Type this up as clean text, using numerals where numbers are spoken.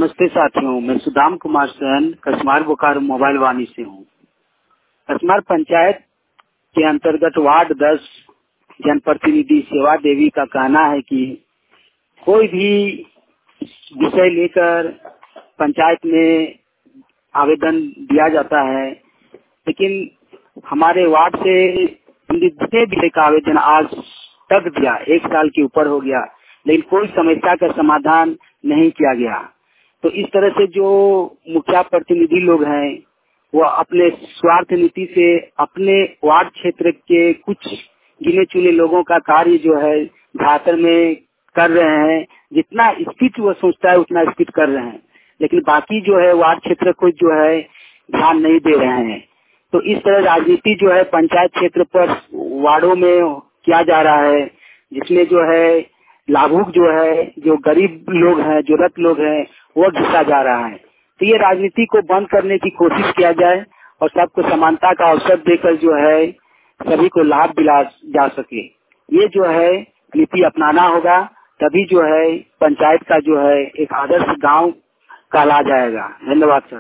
नमस्ते साथियों, मैं सुदाम कुमार सेन कसमार बोकारो मोबाइल वाणी से हूँ। कसमार पंचायत के अंतर्गत वार्ड 10 जनप्रतिनिधि सेवा देवी का कहना है कि कोई भी विषय लेकर पंचायत में आवेदन दिया जाता है, लेकिन हमारे वार्ड से जितने भी का आवेदन आज तक दिया, 1 साल के ऊपर हो गया, लेकिन कोई समस्या का समाधान नहीं किया गया। तो इस तरह से जो मुखिया प्रतिनिधि लोग हैं वो अपने स्वार्थ नीति से अपने वार्ड क्षेत्र के कुछ गिने चुने लोगों का कार्य जो है बेहतर में कर रहे हैं। जितना स्पीड वो सोचता है उतना स्पीड कर रहे हैं, लेकिन बाकी जो है वार्ड क्षेत्र को जो है ध्यान नहीं दे रहे हैं। तो इस तरह राजनीति जो है पंचायत क्षेत्र पर वार्डों में किया जा रहा है, जिसमें जो है लाभुक जो है, जो गरीब लोग हैं, जरूरत लोग हैं, वो घिसा जा रहा है। तो ये राजनीति को बंद करने की कोशिश किया जाए और सबको समानता का अवसर देकर जो है सभी को लाभ दिला जा सके, ये जो है नीति अपनाना होगा। तभी जो है पंचायत का जो है एक आदर्श गांव कहला जाएगा। धन्यवाद सर।